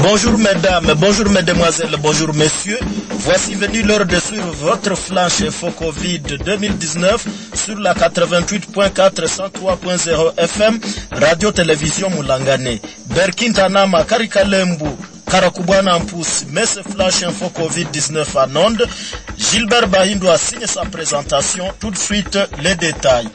Bonjour mesdames, bonjour mesdemoiselles, bonjour messieurs. Voici venu l'heure de suivre votre flash info Covid 2019 sur la 88.4 103.0 FM Radio-Télévision Moulangane. Berkintana Makarikalembu, Karakubwana Mpusi, mais ce flash info Covid-19 en onde. Gilbert Bahindo a signé sa présentation. Tout de suite, les détails.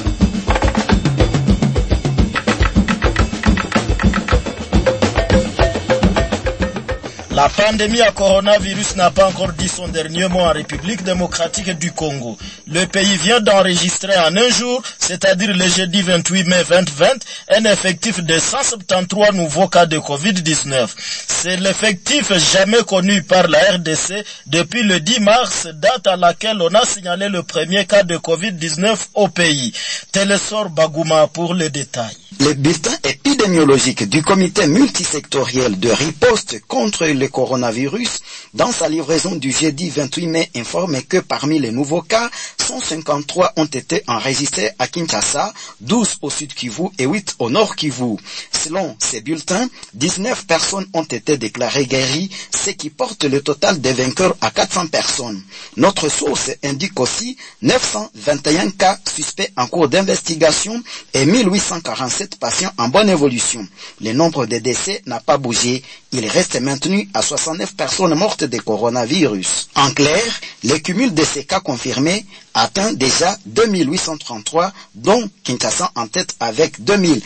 La pandémie à coronavirus n'a pas encore dit son dernier mot en République démocratique du Congo. Le pays vient d'enregistrer en un jour, c'est-à-dire le jeudi 28 mai 2020, un effectif de 173 nouveaux cas de Covid-19. C'est l'effectif jamais connu par la RDC depuis le 10 mars, date à laquelle on a signalé le premier cas de Covid-19 au pays. Télésor Bagouma pour les détails. Le bulletin épidémiologique du comité multisectoriel de riposte contre le coronavirus, dans sa livraison du jeudi 28 mai, informe que parmi les nouveaux cas, 153 ont été enregistrés à Kinshasa, 12 au sud Kivu et 8 au nord Kivu. Selon ces bulletins, 19 personnes ont été déclarées guéries, ce qui porte le total des vainqueurs à 400 personnes. Notre source indique aussi 921 cas suspects en cours d'investigation et 1847 patients en bonne évolution. Le nombre de décès n'a pas bougé. Il reste maintenu à 69 personnes mortes de coronavirus. En clair, le cumul de ces cas confirmés atteint déjà 2833, dont Kinshasa en tête avec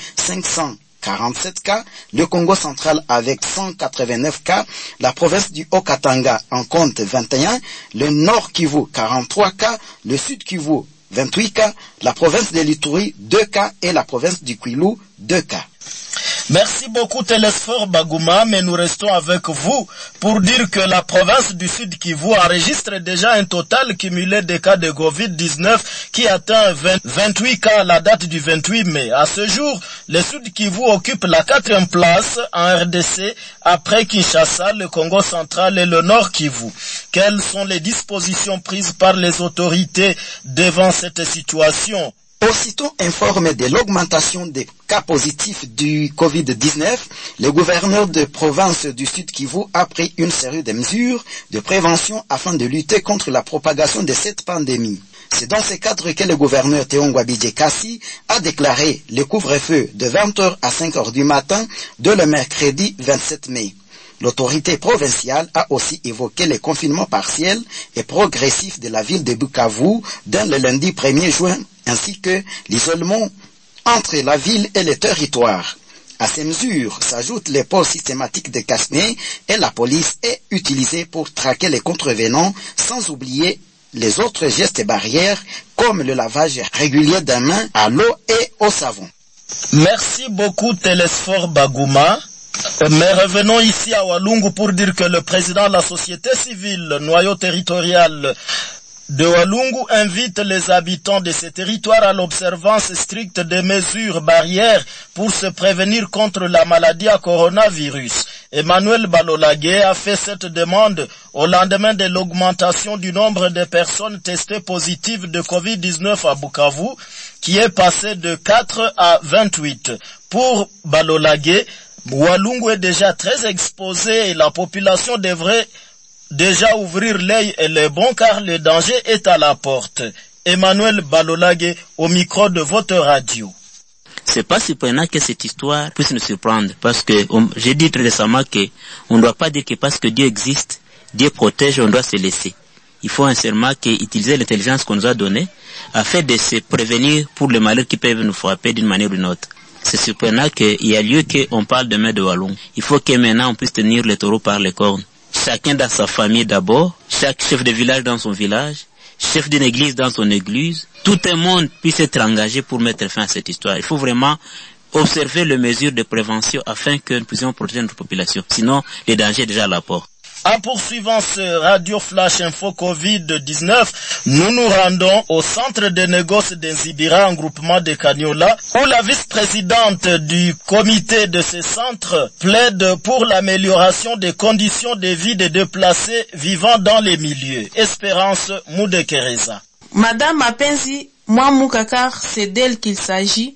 2547 cas, le Congo central avec 189 cas, la province du Haut-Katanga en compte 21, le Nord Kivu 43 cas, le Sud Kivu 28 cas, la province de l'Ituri 2 cas et la province du Kwilu 2 cas. Merci beaucoup Télésphore Bagouma, mais nous restons avec vous pour dire que la province du Sud Kivu enregistre déjà un total cumulé de cas de Covid-19 qui atteint 28 cas à la date du 28 mai. À ce jour, le Sud Kivu occupe la 4e place en RDC après Kinshasa, le Congo central et le Nord Kivu. Quelles sont les dispositions prises par les autorités devant cette situation? Aussitôt informé de l'augmentation des cas positifs du Covid-19, le gouverneur de province du Sud Kivu a pris une série de mesures de prévention afin de lutter contre la propagation de cette pandémie. C'est dans ce cadre que le gouverneur Théongwa Bijekasi a déclaré le couvre-feu de 20h à 5h du matin de le mercredi 27 mai. L'autorité provinciale a aussi évoqué le confinement partiel et progressif de la ville de Bukavu dès le lundi 1er juin, ainsi que l'isolement entre la ville et le territoire. À ces mesures s'ajoutent les pôles systématiques de casse-nez et la police est utilisée pour traquer les contrevenants, sans oublier les autres gestes barrières comme le lavage régulier des mains à l'eau et au savon. Merci beaucoup Télésphore Bagouma. Mais revenons ici à Walungu pour dire que le président de la société civile, noyau territorial de Walungu, invite les habitants de ces territoires à l'observance stricte des mesures barrières pour se prévenir contre la maladie à coronavirus. Emmanuel Balolage a fait cette demande au lendemain de l'augmentation du nombre de personnes testées positives de Covid-19 à Bukavu, qui est passé de 4 à 28. Pour Balolage, Walungu est déjà très exposé et la population devrait déjà ouvrir l'œil et le bon car le danger est à la porte. Emmanuel Balolage au micro de votre radio. C'est pas surprenant que cette histoire puisse nous surprendre parce que j'ai dit très récemment que on ne doit pas dire que parce que Dieu existe, Dieu protège, on doit se laisser. Il faut sincèrement utiliser l'intelligence qu'on nous a donnée afin de se prévenir pour les malheurs qui peuvent nous frapper d'une manière ou d'une autre. C'est surprenant qu'il y a lieu qu'on parle demain de Walungu. Il faut que maintenant on puisse tenir les taureaux par les cornes. Chacun dans sa famille d'abord, chaque chef de village dans son village, chef d'une église dans son église, tout le monde puisse être engagé pour mettre fin à cette histoire. Il faut vraiment observer les mesures de prévention afin que nous puissions protéger notre population. Sinon, le danger est déjà à la porte. En poursuivant ce Radio Flash Info Covid-19, nous nous rendons au centre de négoce d'Nzibira en groupement de Kanyola, où la vice-présidente du comité de ce centre plaide pour l'amélioration des conditions de vie des déplacés vivant dans les milieux. Espérance Moudekereza. Madame Mapenzi Mouamou Kakar, c'est d'elle qu'il s'agit.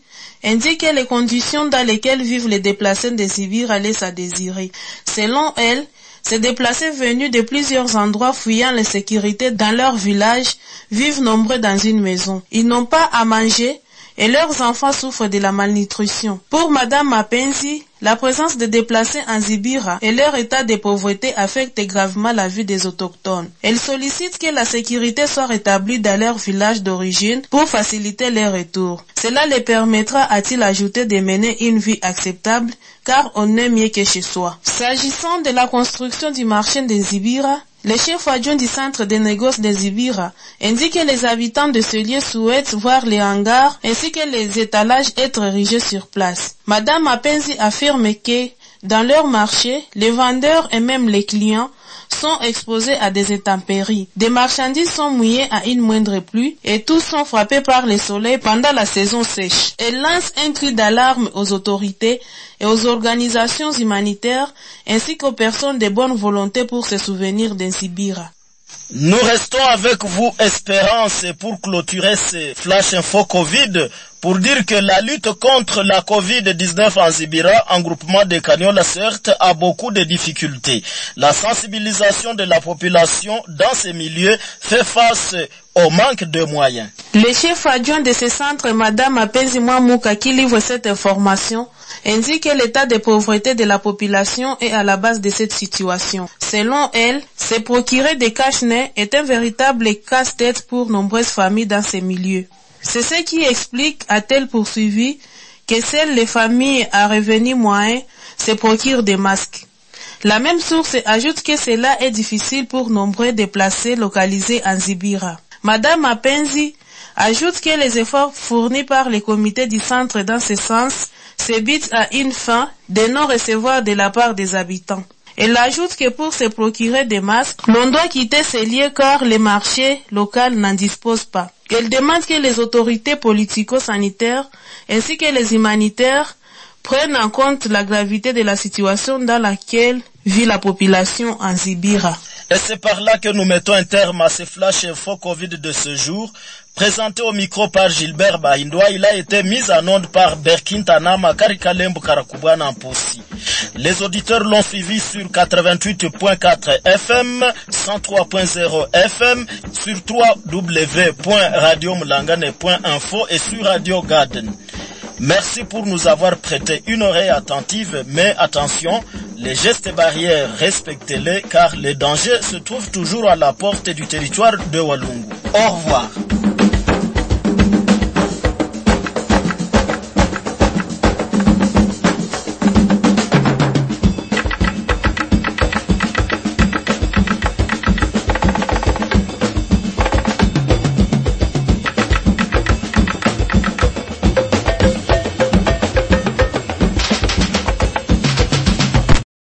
indique que les conditions dans lesquelles vivent les déplacés de Zibira laissent à désirer. Selon elle, ces déplacés venus de plusieurs endroits fuyant l'insécurité dans leur village vivent nombreux dans une maison. Ils n'ont pas à manger et leurs enfants souffrent de la malnutrition. Pour Madame Mapenzi, la présence des déplacés en Zibira et leur état de pauvreté affectent gravement la vie des autochtones. Elle sollicite que la sécurité soit rétablie dans leur village d'origine pour faciliter leur retour. Cela les permettra, a-t-il ajouté, de mener une vie acceptable, car on est mieux que chez soi. S'agissant de la construction du marché de Zibira, le chef adjoint du centre de négoce de Zibira indique que les habitants de ce lieu souhaitent voir les hangars ainsi que les étalages être érigés sur place. Madame Mapenzi affirme que, dans leur marché, les vendeurs et même les clients sont exposés à des intempéries. Des marchandises sont mouillées à une moindre pluie et tous sont frappés par le soleil pendant la saison sèche. Elle lance un cri d'alarme aux autorités et aux organisations humanitaires ainsi qu'aux personnes de bonne volonté pour se souvenir d'Zibira. Nous restons avec vous, Espérance, pour clôturer ces Flash Info Covid, pour dire que la lutte contre la Covid-19 en Zibira, en groupement de Kaniola, certes, a beaucoup de difficultés. La sensibilisation de la population dans ces milieux fait face au manque de moyens. Le chef adjoint de ce centre, Madame Mapenzi Mwamouka, qui livre cette information, indique que l'état de pauvreté de la population est à la base de cette situation. Selon elle, se procurer des cache-nez est un véritable casse-tête pour nombreuses familles dans ces milieux. C'est ce qui explique, a-t-elle poursuivi, que seules les familles à revenus moyens se procurent des masques. La même source ajoute que cela est difficile pour nombreux déplacés localisés en Zibira. Madame Mapenzi ajoute que les efforts fournis par les comités du centre dans ce sens se butent à une fin de non-recevoir de la part des habitants. Elle ajoute que pour se procurer des masques, l'on doit quitter ces lieux car les marchés locaux n'en disposent pas. Elle demande que les autorités politico-sanitaires ainsi que les humanitaires prennent en compte la gravité de la situation dans laquelle vit la population en Zibira. Et c'est par là que nous mettons un terme à ce Flash Info Covid de ce jour. Présenté au micro par Gilbert Bahindwa, il a été mis en onde par Berkin Tanama, Karikalembo Karakubana Mposi. Les auditeurs l'ont suivi sur 88.4 FM, 103.0 FM, sur www.radiomlangane.info et sur Radio Garden. Merci pour nous avoir prêté une oreille attentive, mais attention, les gestes barrières, respectez-les car les dangers se trouvent toujours à la porte du territoire de Walungu. Au revoir.